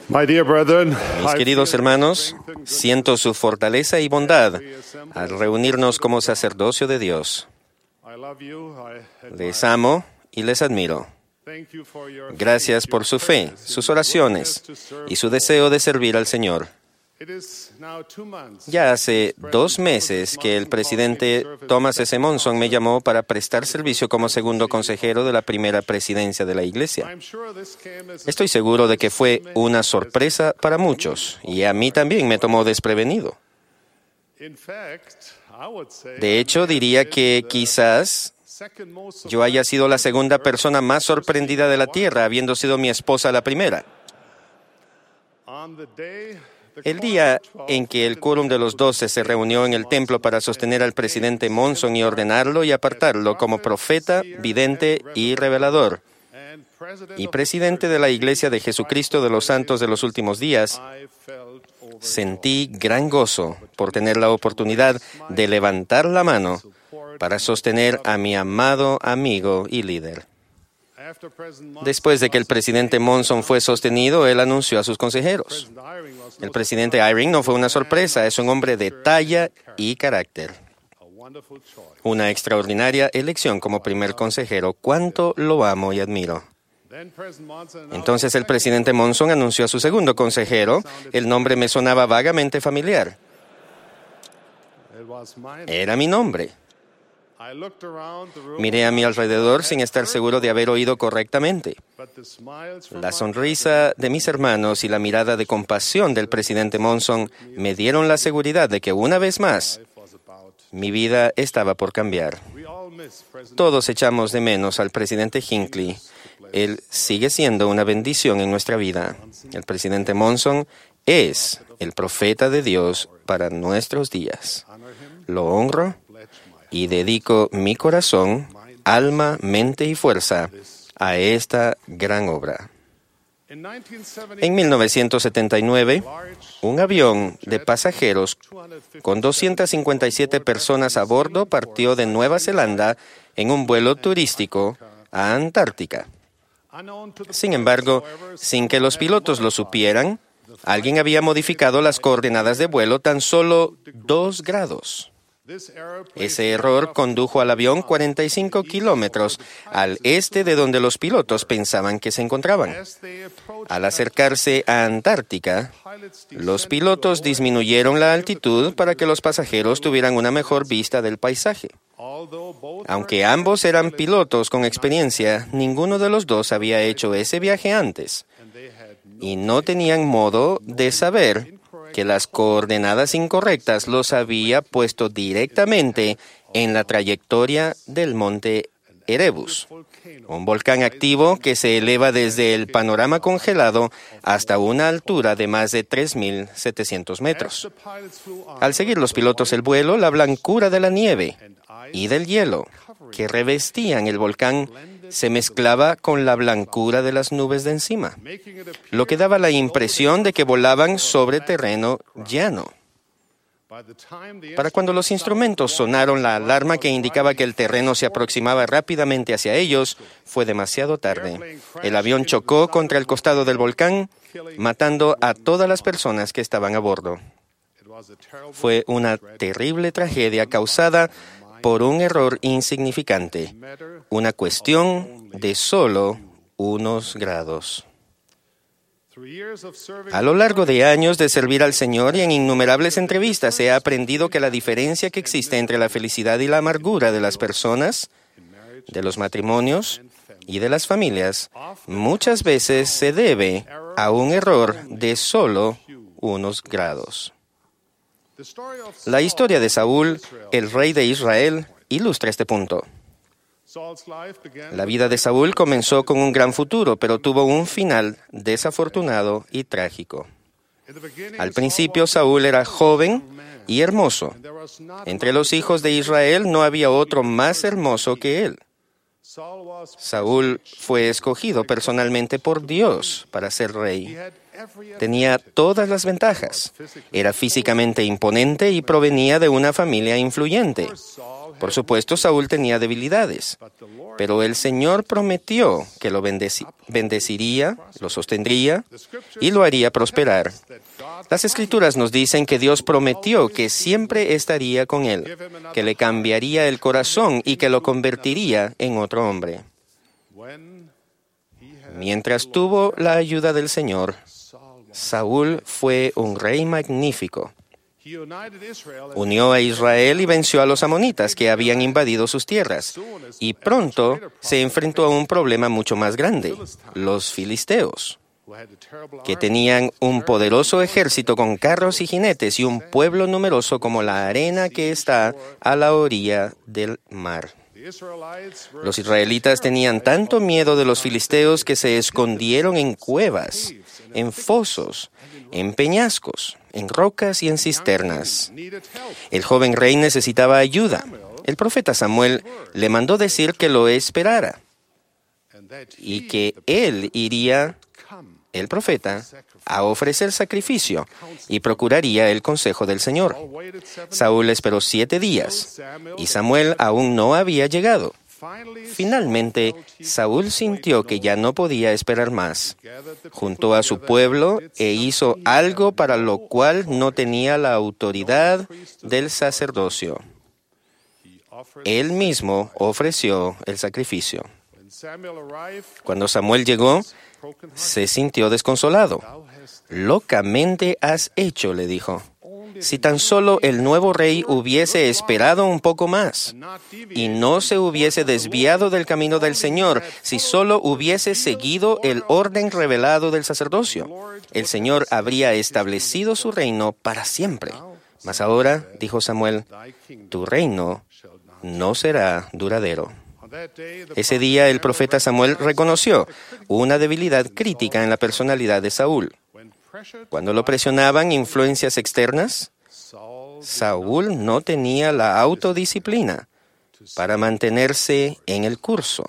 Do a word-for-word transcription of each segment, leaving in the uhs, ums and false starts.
My dear brethren, Mis queridos hermanos, siento su fortaleza y bondad al reunirnos como sacerdocio de Dios. Les amo y les admiro. Gracias por su fe, sus oraciones y su deseo de servir al Señor. Ya hace dos meses que el presidente Thomas S. Monson me llamó para prestar servicio como segundo consejero de la primera presidencia de la Iglesia. Estoy seguro de que fue una sorpresa para muchos y a mí también me tomó desprevenido. De hecho, diría que quizás yo haya sido la segunda persona más sorprendida de la tierra, habiendo sido mi esposa la primera. El día en que el quórum de los doce se reunió en el templo para sostener al presidente Monson y ordenarlo y apartarlo como profeta, vidente y revelador, y presidente de la Iglesia de Jesucristo de los Santos de los Últimos Días, sentí gran gozo por tener la oportunidad de levantar la mano para sostener a mi amado amigo y líder. Después de que el presidente Monson fue sostenido, él anunció a sus consejeros. El presidente Eyring no fue una sorpresa, es un hombre de talla y carácter. Una extraordinaria elección como primer consejero. Cuánto lo amo y admiro. Entonces el presidente Monson anunció a su segundo consejero. El nombre me sonaba vagamente familiar. Era mi nombre. Miré a mi alrededor sin estar seguro de haber oído correctamente. La sonrisa de mis hermanos y la mirada de compasión del presidente Monson me dieron la seguridad de que una vez más mi vida estaba por cambiar. Todos echamos de menos al presidente Hinckley. Él sigue siendo una bendición en nuestra vida. El presidente Monson es el profeta de Dios para nuestros días. Lo honro y dedico mi corazón, alma, mente y fuerza a esta gran obra. En mil novecientos setenta y nueve, un avión de pasajeros con doscientas cincuenta y siete personas a bordo partió de Nueva Zelanda en un vuelo turístico a Antártica. Sin embargo, sin que los pilotos lo supieran, alguien había modificado las coordenadas de vuelo tan solo dos grados. Ese error condujo al avión cuarenta y cinco kilómetros al este de donde los pilotos pensaban que se encontraban. Al acercarse a Antártica, los pilotos disminuyeron la altitud para que los pasajeros tuvieran una mejor vista del paisaje. Aunque ambos eran pilotos con experiencia, ninguno de los dos había hecho ese viaje antes y no tenían modo de saber que las coordenadas incorrectas los había puesto directamente en la trayectoria del monte Erebus, un volcán activo que se eleva desde el panorama congelado hasta una altura de más de tres mil setecientos metros. Al seguir los pilotos el vuelo, la blancura de la nieve y del hielo que revestían el volcán se mezclaba con la blancura de las nubes de encima, lo que daba la impresión de que volaban sobre terreno llano. Para cuando los instrumentos sonaron la alarma que indicaba que el terreno se aproximaba rápidamente hacia ellos, fue demasiado tarde. El avión chocó contra el costado del volcán, matando a todas las personas que estaban a bordo. Fue una terrible tragedia causada por un error insignificante, una cuestión de solo unos grados. A lo largo de años de servir al Señor y en innumerables entrevistas he aprendido que la diferencia que existe entre la felicidad y la amargura de las personas, de los matrimonios y de las familias, muchas veces se debe a un error de solo unos grados. La historia de Saúl, el rey de Israel, ilustra este punto. La vida de Saúl comenzó con un gran futuro, pero tuvo un final desafortunado y trágico. Al principio, Saúl era joven y hermoso. Entre los hijos de Israel no había otro más hermoso que él. Saúl fue escogido personalmente por Dios para ser rey. Tenía todas las ventajas. Era físicamente imponente y provenía de una familia influyente. Por supuesto, Saúl tenía debilidades, pero el Señor prometió que lo bendeci- bendeciría, lo sostendría y lo haría prosperar. Las Escrituras nos dicen que Dios prometió que siempre estaría con él, que le cambiaría el corazón y que lo convertiría en otro hombre. Mientras tuvo la ayuda del Señor, Saúl fue un rey magnífico. Unió a Israel y venció a los amonitas que habían invadido sus tierras. Y pronto se enfrentó a un problema mucho más grande, los filisteos, que tenían un poderoso ejército con carros y jinetes y un pueblo numeroso como la arena que está a la orilla del mar. Los israelitas tenían tanto miedo de los filisteos que se escondieron en cuevas, en fosos, en peñascos, en rocas y en cisternas. El joven rey necesitaba ayuda. El profeta Samuel le mandó decir que lo esperara y que él iría, el profeta, a ofrecer sacrificio y procuraría el consejo del Señor. Saúl esperó siete días y Samuel aún no había llegado. Finalmente, Saúl sintió que ya no podía esperar más. Juntó a su pueblo e hizo algo para lo cual no tenía la autoridad del sacerdocio. Él mismo ofreció el sacrificio. Cuando Samuel llegó, se sintió desconsolado. «Locamente has hecho», le dijo. «Si tan solo el nuevo rey hubiese esperado un poco más y no se hubiese desviado del camino del Señor, si solo hubiese seguido el orden revelado del sacerdocio, el Señor habría establecido su reino para siempre. Mas ahora», dijo Samuel, «tu reino no será duradero». Ese día el profeta Samuel reconoció una debilidad crítica en la personalidad de Saúl. Cuando lo presionaban influencias externas, Saúl no tenía la autodisciplina para mantenerse en el curso,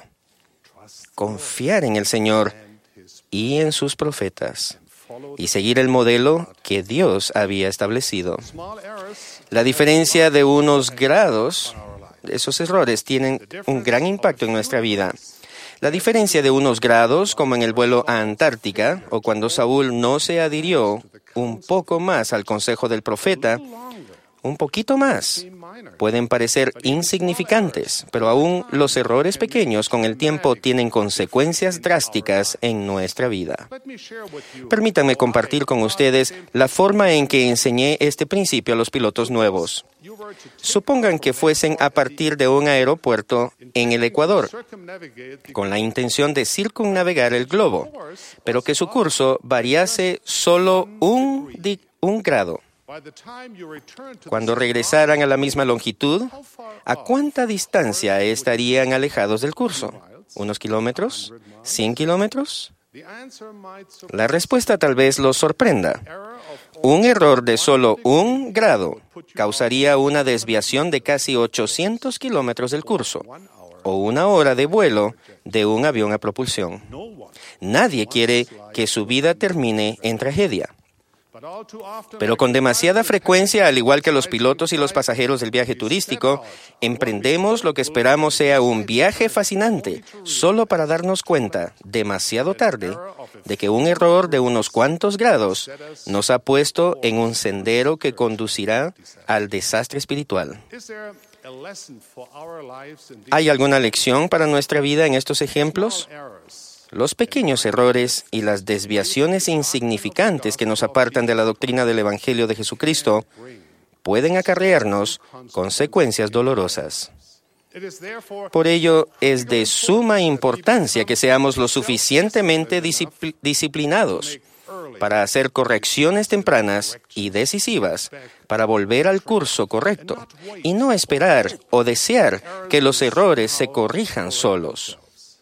confiar en el Señor y en sus profetas, y seguir el modelo que Dios había establecido. La diferencia de unos grados, esos errores tienen un gran impacto en nuestra vida. La diferencia de unos grados, como en el vuelo a Antártica, o cuando Saúl no se adhirió un poco más al consejo del profeta, un poquito más, pueden parecer insignificantes, pero aún los errores pequeños con el tiempo tienen consecuencias drásticas en nuestra vida. Permítanme compartir con ustedes la forma en que enseñé este principio a los pilotos nuevos. Supongan que fuesen a partir de un aeropuerto en el Ecuador, con la intención de circunnavegar el globo, pero que su curso variase solo un, di- un grado. Cuando regresaran a la misma longitud, ¿a cuánta distancia estarían alejados del curso? ¿Unos kilómetros? ¿Cien kilómetros? La respuesta tal vez los sorprenda. Un error de solo un grado causaría una desviación de casi ochocientos kilómetros del curso, o una hora de vuelo de un avión a propulsión. Nadie quiere que su vida termine en tragedia. Pero con demasiada frecuencia, al igual que los pilotos y los pasajeros del viaje turístico, emprendemos lo que esperamos sea un viaje fascinante, solo para darnos cuenta, demasiado tarde, de que un error de unos cuantos grados nos ha puesto en un sendero que conducirá al desastre espiritual. ¿Hay alguna lección para nuestra vida en estos ejemplos? Los pequeños errores y las desviaciones insignificantes que nos apartan de la doctrina del Evangelio de Jesucristo pueden acarrearnos consecuencias dolorosas. Por ello, es de suma importancia que seamos lo suficientemente discipl- disciplinados para hacer correcciones tempranas y decisivas para volver al curso correcto y no esperar o desear que los errores se corrijan solos.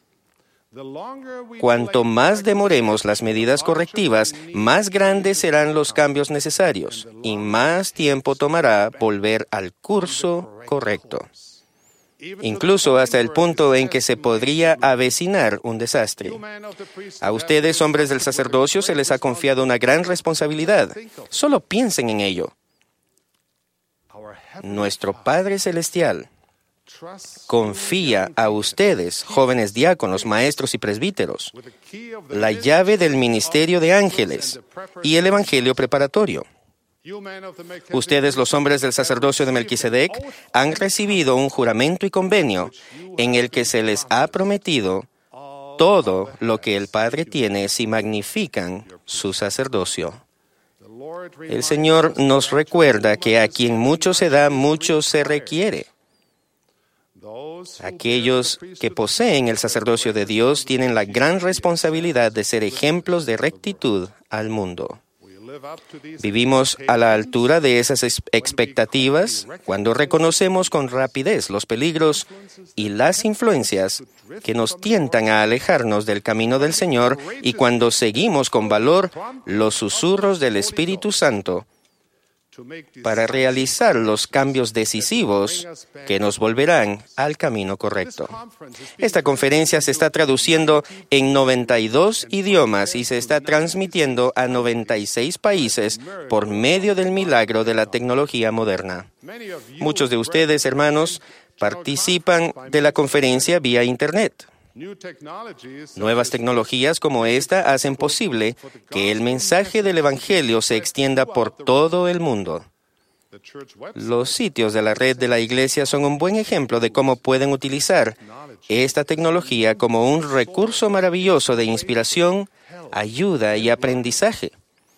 Cuanto más demoremos las medidas correctivas, más grandes serán los cambios necesarios y más tiempo tomará volver al curso correcto, incluso hasta el punto en que se podría avecinar un desastre. A ustedes, hombres del sacerdocio, se les ha confiado una gran responsabilidad. Solo piensen en ello. Nuestro Padre Celestial confía a ustedes, jóvenes diáconos, maestros y presbíteros, la llave del ministerio de ángeles y el evangelio preparatorio. Ustedes, los hombres del sacerdocio de Melquisedec, han recibido un juramento y convenio en el que se les ha prometido todo lo que el Padre tiene si magnifican su sacerdocio. El Señor nos recuerda que a quien mucho se da, mucho se requiere. Aquellos que poseen el sacerdocio de Dios tienen la gran responsabilidad de ser ejemplos de rectitud al mundo. Vivimos a la altura de esas expectativas cuando reconocemos con rapidez los peligros y las influencias que nos tientan a alejarnos del camino del Señor y cuando seguimos con valor los susurros del Espíritu Santo para realizar los cambios decisivos que nos volverán al camino correcto. Esta conferencia se está traduciendo en noventa y dos idiomas y se está transmitiendo a noventa y seis países por medio del milagro de la tecnología moderna. Muchos de ustedes, hermanos, participan de la conferencia vía Internet. Nuevas tecnologías como esta hacen posible que el mensaje del Evangelio se extienda por todo el mundo. Los sitios de la red de la Iglesia son un buen ejemplo de cómo pueden utilizar esta tecnología como un recurso maravilloso de inspiración, ayuda y aprendizaje.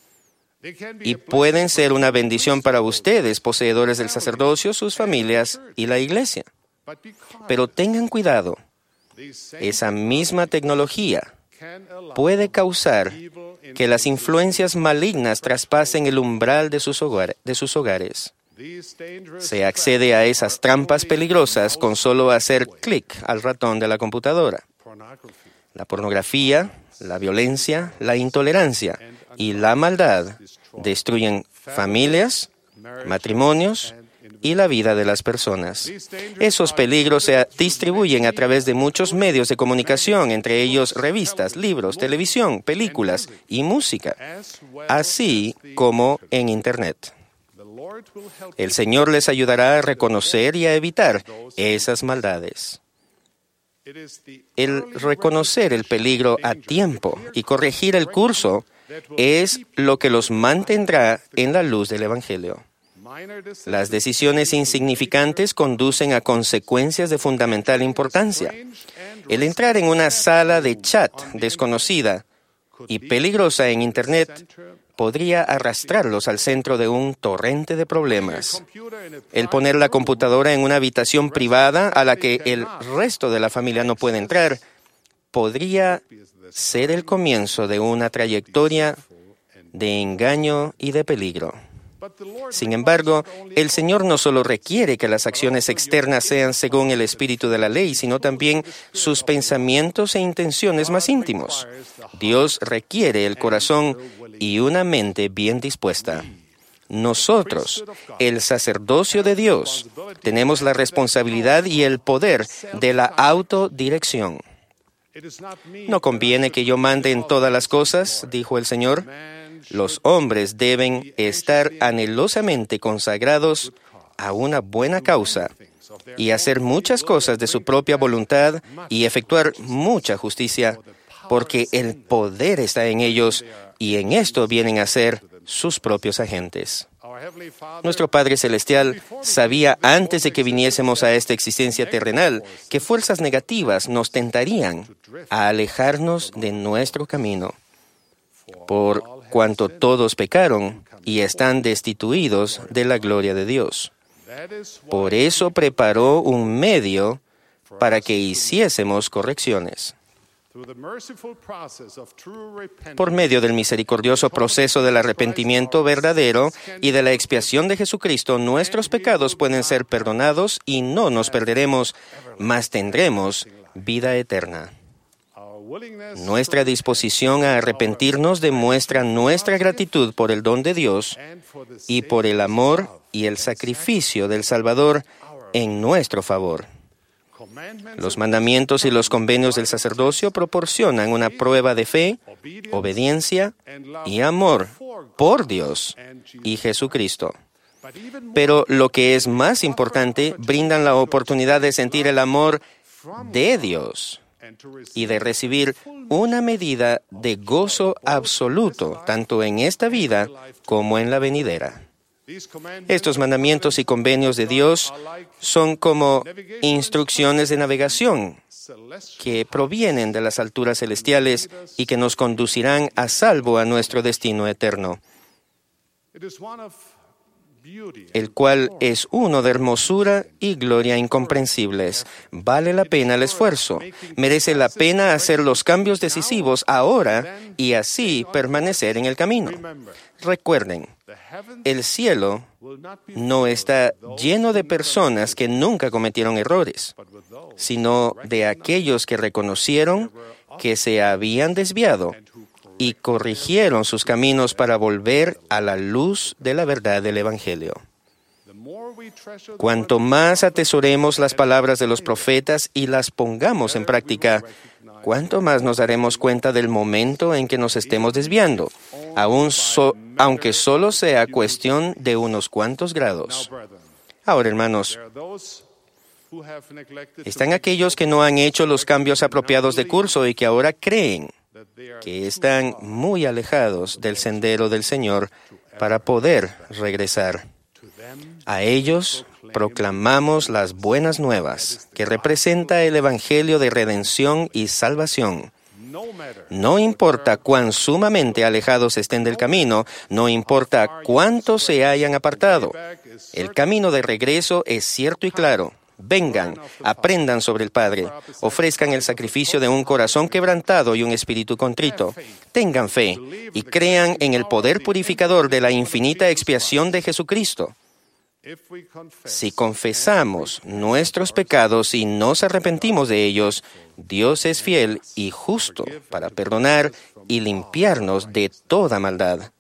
Y pueden ser una bendición para ustedes, poseedores del sacerdocio, sus familias y la Iglesia. Pero tengan cuidado. Esa misma tecnología puede causar que las influencias malignas traspasen el umbral de sus, hogar, de sus hogares. Se accede a esas trampas peligrosas con solo hacer clic al ratón de la computadora. La pornografía, la violencia, la intolerancia y la maldad destruyen familias, matrimonios y la vida de las personas. Esos peligros se distribuyen a través de muchos medios de comunicación, entre ellos revistas, libros, televisión, películas y música, así como en Internet. El Señor les ayudará a reconocer y a evitar esas maldades. El reconocer el peligro a tiempo y corregir el curso es lo que los mantendrá en la luz del Evangelio. Las decisiones insignificantes conducen a consecuencias de fundamental importancia. El entrar en una sala de chat desconocida y peligrosa en Internet podría arrastrarlos al centro de un torrente de problemas. El poner la computadora en una habitación privada a la que el resto de la familia no puede entrar podría ser el comienzo de una trayectoria de engaño y de peligro. Sin embargo, el Señor no solo requiere que las acciones externas sean según el espíritu de la ley, sino también sus pensamientos e intenciones más íntimos. Dios requiere el corazón y una mente bien dispuesta. Nosotros, el sacerdocio de Dios, tenemos la responsabilidad y el poder de la autodirección. No conviene que yo mande en todas las cosas, dijo el Señor. Los hombres deben estar anhelosamente consagrados a una buena causa y hacer muchas cosas de su propia voluntad y efectuar mucha justicia, porque el poder está en ellos y en esto vienen a ser sus propios agentes. Nuestro Padre Celestial sabía antes de que viniésemos a esta existencia terrenal que fuerzas negativas nos tentarían a alejarnos de nuestro camino. Por cuanto todos pecaron y están destituidos de la gloria de Dios. Por eso preparó un medio para que hiciésemos correcciones. Por medio del misericordioso proceso del arrepentimiento verdadero y de la expiación de Jesucristo, nuestros pecados pueden ser perdonados y no nos perderemos, mas tendremos vida eterna. Nuestra disposición a arrepentirnos demuestra nuestra gratitud por el don de Dios y por el amor y el sacrificio del Salvador en nuestro favor. Los mandamientos y los convenios del sacerdocio proporcionan una prueba de fe, obediencia y amor por Dios y Jesucristo. Pero lo que es más importante, brindan la oportunidad de sentir el amor de Dios y de recibir una medida de gozo absoluto, tanto en esta vida como en la venidera. Estos mandamientos y convenios de Dios son como instrucciones de navegación que provienen de las alturas celestiales y que nos conducirán a salvo a nuestro destino eterno, el cual es uno de hermosura y gloria incomprensibles. Vale la pena el esfuerzo. Merece la pena hacer los cambios decisivos ahora y así permanecer en el camino. Recuerden, el cielo no está lleno de personas que nunca cometieron errores, sino de aquellos que reconocieron que se habían desviado y corrigieron sus caminos para volver a la luz de la verdad del Evangelio. Cuanto más atesoremos las palabras de los profetas y las pongamos en práctica, cuanto más nos daremos cuenta del momento en que nos estemos desviando, aun so- aunque solo sea cuestión de unos cuantos grados. Ahora, hermanos, están aquellos que no han hecho los cambios apropiados de curso y que ahora creen que están muy alejados del sendero del Señor para poder regresar. A ellos proclamamos las buenas nuevas, que representa el Evangelio de redención y salvación. No importa cuán sumamente alejados estén del camino, no importa cuánto se hayan apartado, el camino de regreso es cierto y claro. Vengan, aprendan sobre el Padre, ofrezcan el sacrificio de un corazón quebrantado y un espíritu contrito. Tengan fe y crean en el poder purificador de la infinita expiación de Jesucristo. Si confesamos nuestros pecados y nos arrepentimos de ellos, Dios es fiel y justo para perdonar y limpiarnos de toda maldad.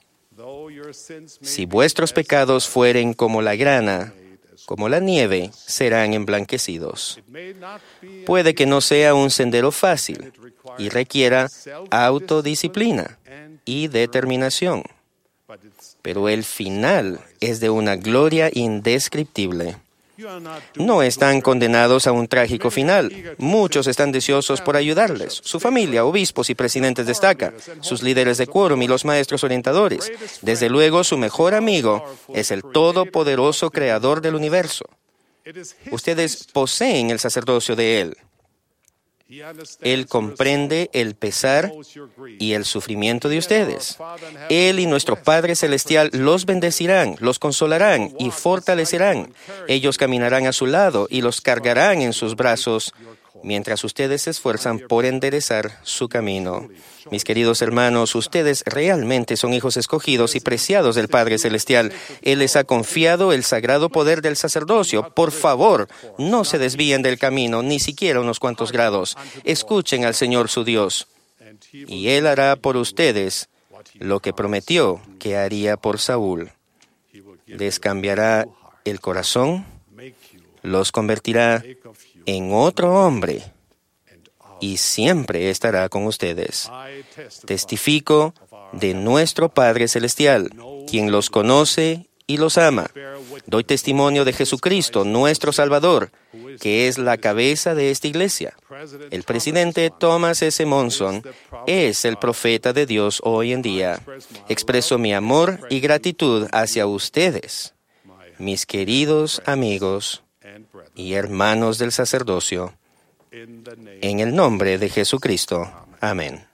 Si vuestros pecados fueren como la grana, como la nieve, serán emblanquecidos. Puede que no sea un sendero fácil y requiera autodisciplina y determinación, pero el final es de una gloria indescriptible. No están condenados a un trágico final. Muchos están deseosos por ayudarles. Su familia, obispos y presidentes destacan, sus líderes de quórum y los maestros orientadores. Desde luego, su mejor amigo es el todopoderoso creador del universo. Ustedes poseen el sacerdocio de Él. Él comprende el pesar y el sufrimiento de ustedes. Él y nuestro Padre Celestial los bendecirán, los consolarán y fortalecerán. Ellos caminarán a su lado y los cargarán en sus brazos mientras ustedes se esfuerzan por enderezar su camino. Mis queridos hermanos, ustedes realmente son hijos escogidos y preciados del Padre Celestial. Él les ha confiado el sagrado poder del sacerdocio. Por favor, no se desvíen del camino, ni siquiera unos cuantos grados. Escuchen al Señor su Dios, y Él hará por ustedes lo que prometió que haría por Saúl. Les cambiará el corazón, los convertirá en otro hombre, y siempre estará con ustedes. Testifico de nuestro Padre Celestial, quien los conoce y los ama. Doy testimonio de Jesucristo, nuestro Salvador, que es la cabeza de esta iglesia. El presidente Thomas S. Monson es el profeta de Dios hoy en día. Expreso mi amor y gratitud hacia ustedes, mis queridos amigos y hermanos del sacerdocio, en el nombre de Jesucristo. Amén.